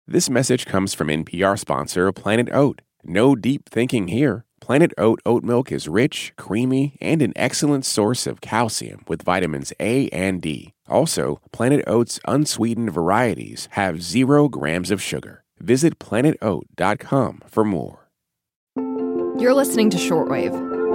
This message comes from NPR sponsor Planet Oat. No deep thinking here. Planet Oat oat milk is rich, creamy, and an excellent source of calcium with vitamins A and D. Also, Planet Oat's unsweetened varieties have 0 grams of sugar. Visit planetoat.com for more. You're listening to Shortwave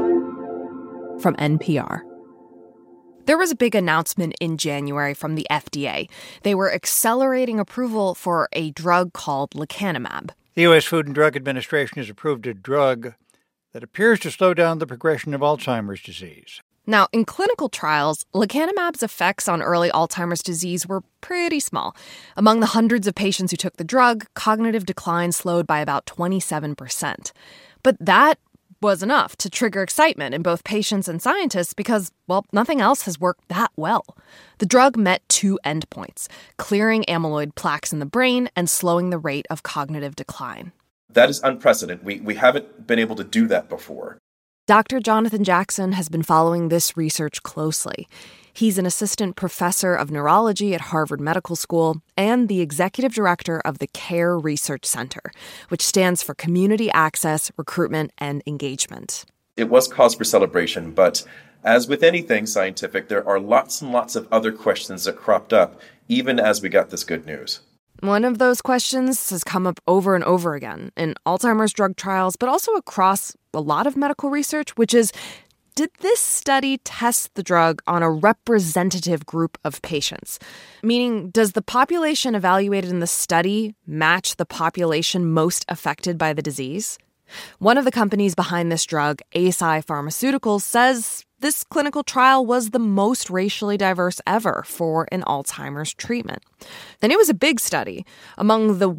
from NPR. There was a big announcement in January from the FDA. They were accelerating approval for a drug called lecanemab. The U.S. Food and Drug Administration has approved a drug that appears to slow down the progression of Alzheimer's disease. Now, in clinical trials, lecanemab's effects on early Alzheimer's disease were pretty small. Among the hundreds of patients who took the drug, cognitive decline slowed by about 27%. But that was enough to trigger excitement in both patients and scientists because, well, nothing else has worked that well. The drug met 2 endpoints, clearing amyloid plaques in the brain and slowing the rate of cognitive decline. That is unprecedented. We haven't been able to do that before. Dr. Jonathan Jackson has been following this research closely. He's an assistant professor of neurology at Harvard Medical School and the executive director of the CARE Research Center, which stands for Community Access, Recruitment, and Engagement. It was cause for celebration, but as with anything scientific, there are lots and lots of other questions that cropped up, even as we got this good news. One of those questions has come up over and over again in Alzheimer's drug trials, but also across a lot of medical research, which is, did this study test the drug on a representative group of patients? Meaning, does the population evaluated in the study match the population most affected by the disease? One of the companies behind this drug, Eisai Pharmaceuticals, says this clinical trial was the most racially diverse ever for an Alzheimer's treatment. And it was a big study. Among the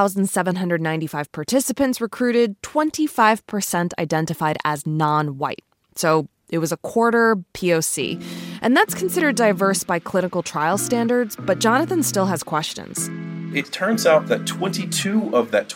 1,795 participants recruited, 25% identified as non-white. So it was a quarter POC. And that's considered diverse by clinical trial standards, but Jonathan still has questions. It turns out that 22 of that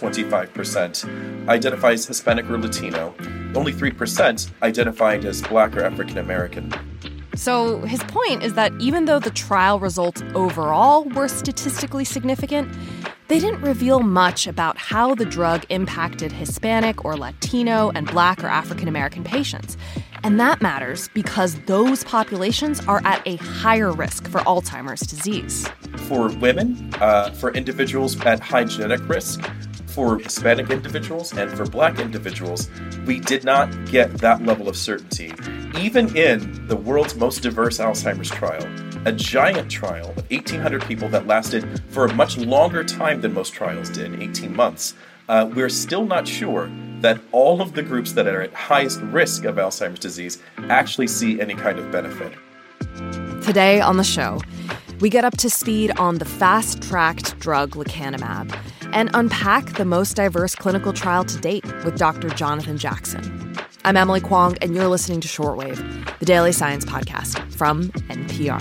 25% identifies Hispanic or Latino. Only 3% identified as Black or African American. So his point is that even though the trial results overall were statistically significant, they didn't reveal much about how the drug impacted Hispanic or Latino and Black or African American patients. And that matters because those populations are at a higher risk for Alzheimer's disease. For women, for individuals at high genetic risk, for Hispanic individuals, and for Black individuals, we did not get that level of certainty. Even in the world's most diverse Alzheimer's trial, a giant trial of 1,800 people that lasted for a much longer time than most trials did, 18 months, we're still not sure that all of the groups that are at highest risk of Alzheimer's disease actually see any kind of benefit. Today on the show, we get up to speed on the fast-tracked drug lecanemab and unpack the most diverse clinical trial to date with Dr. Jonathan Jackson. I'm Emily Kwong, and you're listening to Shortwave, the daily science podcast from NPR.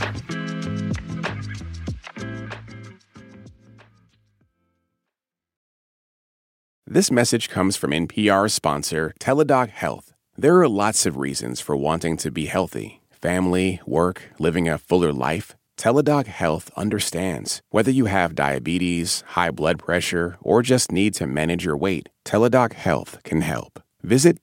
This message comes from NPR sponsor Teladoc Health. There are lots of reasons for wanting to be healthy. Family, work, living a fuller life. Teladoc Health understands. Whether you have diabetes, high blood pressure, or just need to manage your weight, Teladoc Health can help. Visit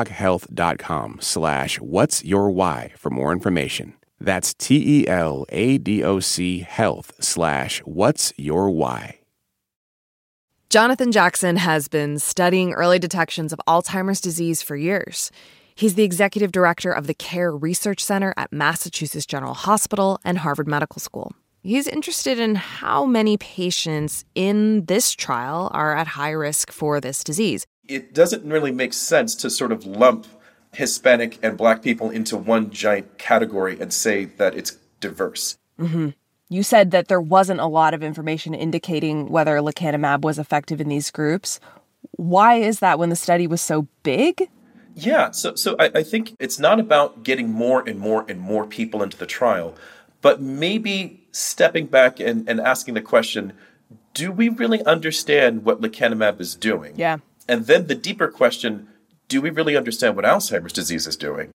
teladochealth.com/whatsyourwhy for more information. That's TELADOC health/whatsyourwhy. Jonathan Jackson has been studying early detections of Alzheimer's disease for years. He's the executive director of the CARE Research Center at Massachusetts General Hospital and Harvard Medical School. He's interested in how many patients in this trial are at high risk for this disease. It doesn't really make sense to sort of lump Hispanic and Black people into one giant category and say that it's diverse. Mm-hmm. You said that there wasn't a lot of information indicating whether lecanemab was effective in these groups. Why is that when the study was so big? Yeah, so I think it's not about getting more and more and more people into the trial, but maybe stepping back and asking the question, do we really understand what lecanemab is doing? Yeah. And then the deeper question, do we really understand what Alzheimer's disease is doing?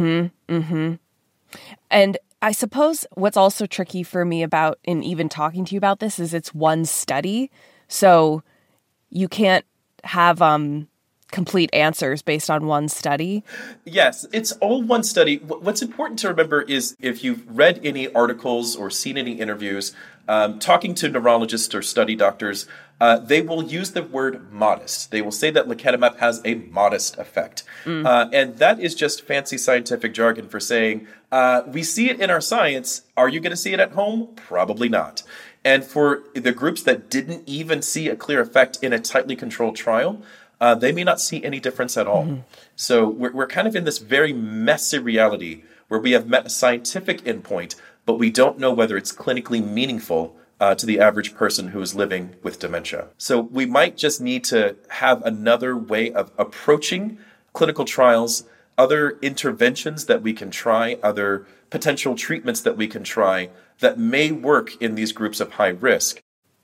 And I suppose what's also tricky for me about in even talking to you about this is it's one study. So you can't have complete answers based on one study. Yes, it's all one study. What's important to remember is if you've read any articles or seen any interviews, talking to neurologists or study doctors, they will use the word modest. They will say that lecanemab has a modest effect. And that is just fancy scientific jargon for saying, we see it in our science. Are you going to see it at home? Probably not. And for the groups that didn't even see a clear effect in a tightly controlled trial, they may not see any difference at all. So we're kind of in this very messy reality where we have met a scientific endpoint, but we don't know whether it's clinically meaningful to the average person who is living with dementia. So we might just need to have another way of approaching clinical trials, other interventions that we can try, other potential treatments that we can try that may work in these groups of high risk.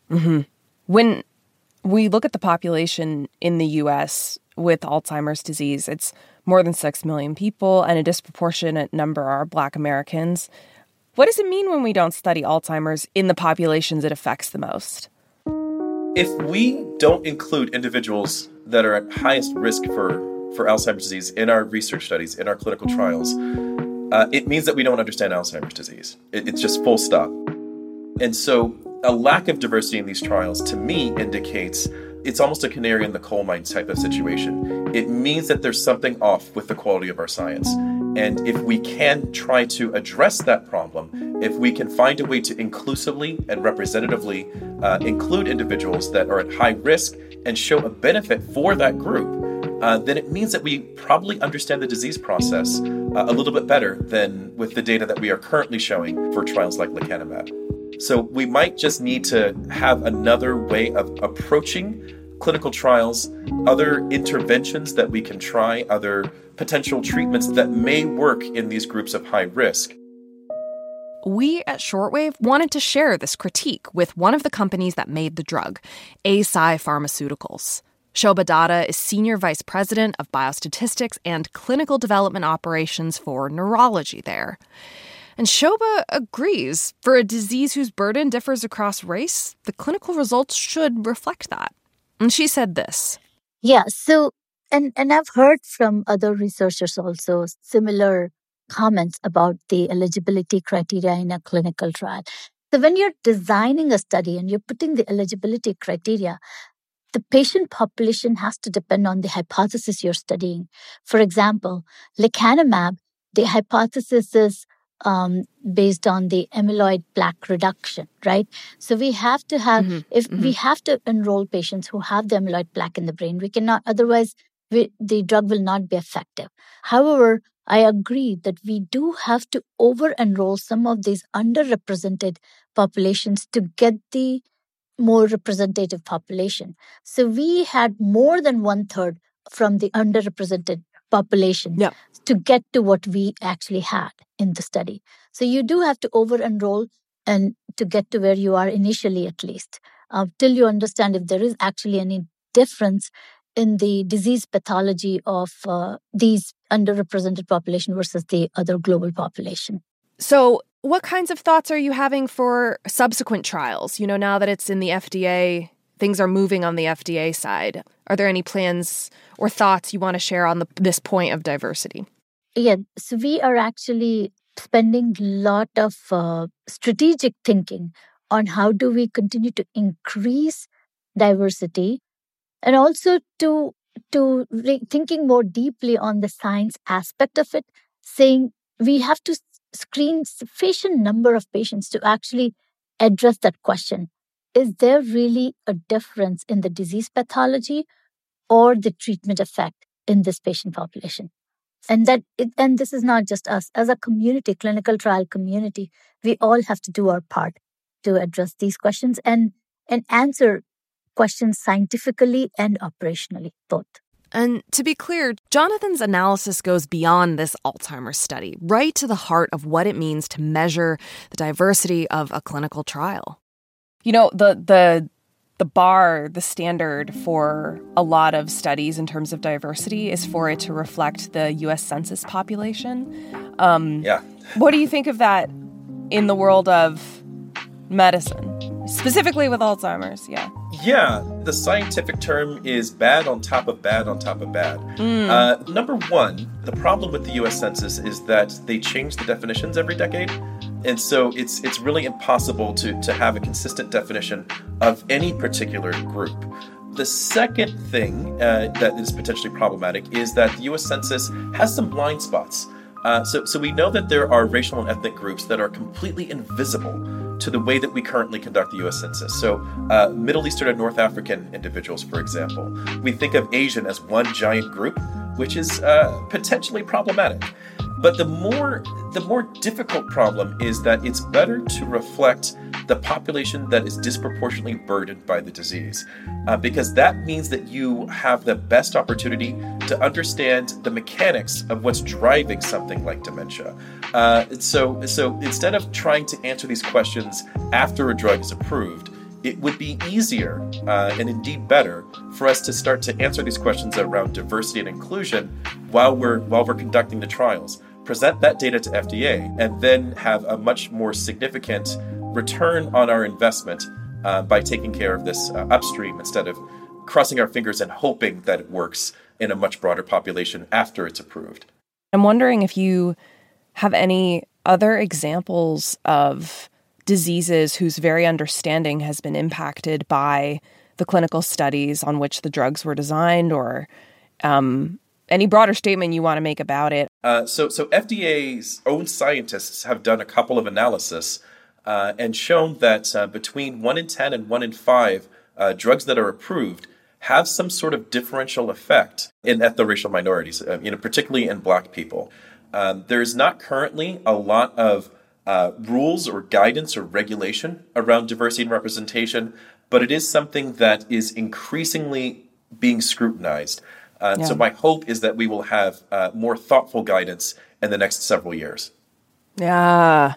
When we look at the population in the U.S. with Alzheimer's disease, it's more than 6 million people, and a disproportionate number are Black Americans. What does it mean when we don't study Alzheimer's in the populations it affects the most? If we don't include individuals that are at highest risk for Alzheimer's disease in our research studies, in our clinical trials, it means that we don't understand Alzheimer's disease. It's just full stop. And so a lack of diversity in these trials, to me, indicates it's almost a canary in the coal mine type of situation. It means that there's something off with the quality of our science. And if we can try to address that problem, if we can find a way to inclusively and representatively include individuals that are at high risk and show a benefit for that group, then it means that we probably understand the disease process a little bit better than with the data that we are currently showing for trials like lecanemab. So we might just need to have another way of approaching clinical trials, other interventions that we can try, other potential treatments that may work in these groups of high risk. We at Shortwave wanted to share this critique with one of the companies that made the drug, Eisai Pharmaceuticals. Shobha Datta is Senior Vice President of Biostatistics and Clinical Development Operations for Neurology there. And Shobha agrees, for a disease whose burden differs across race, the clinical results should reflect that. And she said this. Yeah, so, and I've heard from other researchers also similar comments about the eligibility criteria in a clinical trial. So when you're designing a study and you're putting the eligibility criteria, the patient population has to depend on the hypothesis you're studying. For example, lecanemab, the hypothesis is based on the amyloid plaque reduction, right? So we have to have, we have to enroll patients who have the amyloid plaque in the brain. We cannot, otherwise the drug will not be effective. However, I agree that we do have to over-enroll some of these underrepresented populations to get the more representative population. So we had more than 1/3 from the underrepresented population to get to what we actually had in the study. So you do have to over-enroll and to get to where you are initially at least, till you understand if there is actually any difference in the disease pathology of these underrepresented population versus the other global population. So what kinds of thoughts are you having for subsequent trials? You know, now that it's in the FDA, things are moving on the FDA side. Are there any plans or thoughts you want to share on this point of diversity? Yeah, so we are actually spending a lot of strategic thinking on how do we continue to increase diversity, and also to thinking more deeply on the science aspect of it, saying we have to screen sufficient number of patients to actually address that question. Is there really a difference in the disease pathology or the treatment effect in this patient population? And this is not just us. As a community, clinical trial community, we all have to do our part to address these questions and answer questions scientifically and operationally, both. And to be clear, Jonathan's analysis goes beyond this Alzheimer's study, right to the heart of what it means to measure the diversity of a clinical trial. You know, the bar, the standard for a lot of studies in terms of diversity is for it to reflect the U.S. Census population. What do you think of that in the world of medicine, specifically with Alzheimer's? Yeah, the scientific term is bad on top of bad on top of bad. Number one, the problem with the U.S. Census is that they change the definitions every decade. And so it's really impossible to have a consistent definition of any particular group. The second thing that is potentially problematic is that the U.S. Census has some blind spots. So we know that there are racial and ethnic groups that are completely invisible to the way that we currently conduct the U.S. Census. So Middle Eastern and North African individuals, for example. We think of Asian as one giant group, which is potentially problematic. But the more difficult problem is that it's better to reflect the population that is disproportionately burdened by the disease, because that means that you have the best opportunity to understand the mechanics of what's driving something like dementia. So instead of trying to answer these questions after a drug is approved, it would be easier and indeed better for us to start to answer these questions around diversity and inclusion while we're conducting the trials. Present that data to FDA, and then have a much more significant return on our investment by taking care of this upstream instead of crossing our fingers and hoping that it works in a much broader population after it's approved. I'm wondering if you have any other examples of diseases whose very understanding has been impacted by the clinical studies on which the drugs were designed, or any broader statement you want to make about it. So FDA's own scientists have done a couple of analyses and shown that between 1 in 10 and 1 in 5 drugs that are approved have some sort of differential effect in ethno-racial minorities, particularly in Black people. There's not currently a lot of rules or guidance or regulation around diversity and representation, but it is something that is increasingly being scrutinized. So my hope is that we will have more thoughtful guidance in the next several years. Yeah.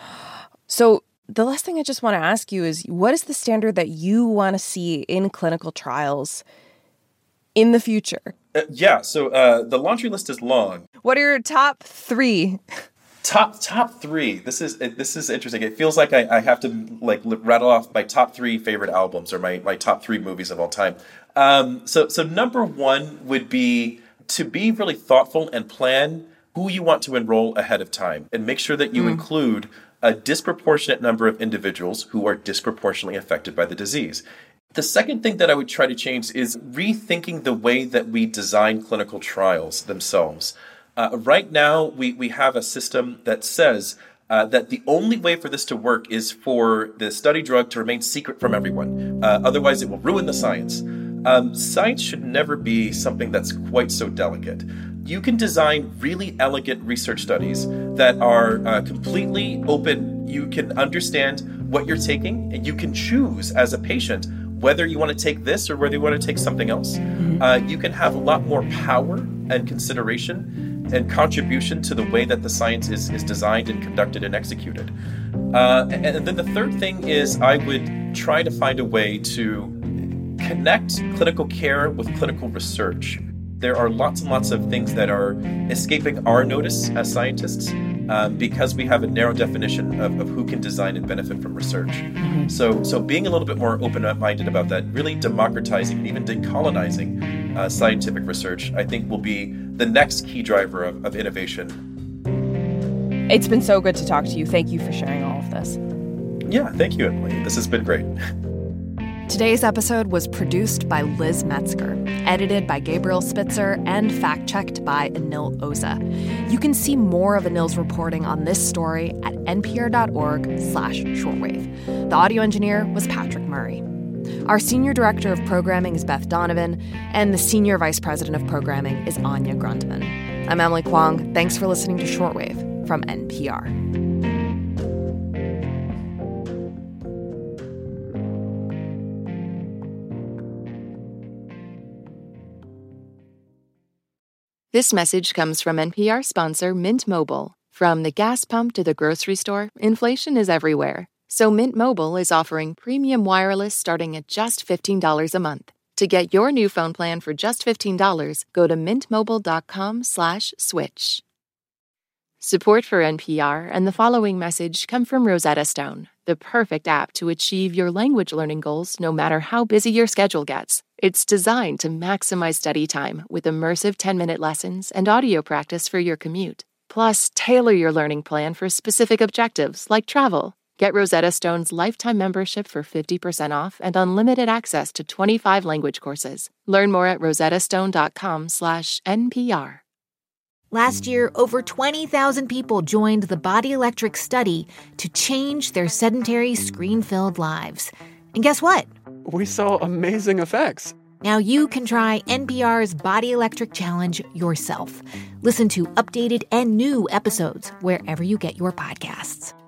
So the last thing I just want to ask you is, what is the standard that you want to see in clinical trials in the future? So the laundry list is long. What are your top 3? Top 3. This is interesting. It feels like I have to rattle off my top 3 favorite albums or my top 3 movies of all time. So number 1 would be to be really thoughtful and plan who you want to enroll ahead of time, and make sure that you include a disproportionate number of individuals who are disproportionately affected by the disease. The second thing that I would try to change is rethinking the way that we design clinical trials themselves. Right now, we have a system that says that the only way for this to work is for the study drug to remain secret from everyone. Otherwise, it will ruin the science. Science should never be something that's quite so delicate. You can design really elegant research studies that are completely open. You can understand what you're taking, and you can choose as a patient whether you want to take this or whether you want to take something else. You can have a lot more power and consideration and contribution to the way that the science is designed and conducted and executed. And then the third thing is I would try to find a way to connect clinical care with clinical research. There are lots and lots of things that are escaping our notice as scientists because we have a narrow definition of who can design and benefit from research. So being a little bit more open-minded about that, really democratizing and even decolonizing scientific research, I think will be the next key driver of innovation. It's been so good to talk to you. Thank you for sharing all of this. Yeah, thank you, Emily. This has been great. Today's episode was produced by Liz Metzger, edited by Gabriel Spitzer, and fact-checked by Anil Oza. You can see more of Anil's reporting on this story at npr.org/shortwave. The audio engineer was Patrick Murray. Our senior director of programming is Beth Donovan, and the senior vice president of programming is Anya Grundman. I'm Emily Kwong. Thanks for listening to Shortwave from NPR. This message comes from NPR sponsor Mint Mobile. From the gas pump to the grocery store, inflation is everywhere. So Mint Mobile is offering premium wireless starting at just $15 a month. To get your new phone plan for just $15, go to mintmobile.com/switch. Support for NPR and the following message come from Rosetta Stone, the perfect app to achieve your language learning goals no matter how busy your schedule gets. It's designed to maximize study time with immersive 10-minute lessons and audio practice for your commute. Plus, tailor your learning plan for specific objectives like travel. Get Rosetta Stone's lifetime membership for 50% off and unlimited access to 25 language courses. Learn more at rosettastone.com/NPR. Last year, over 20,000 people joined the Body Electric study to change their sedentary, screen-filled lives. And guess what? We saw amazing effects. Now you can try NPR's Body Electric Challenge yourself. Listen to updated and new episodes wherever you get your podcasts.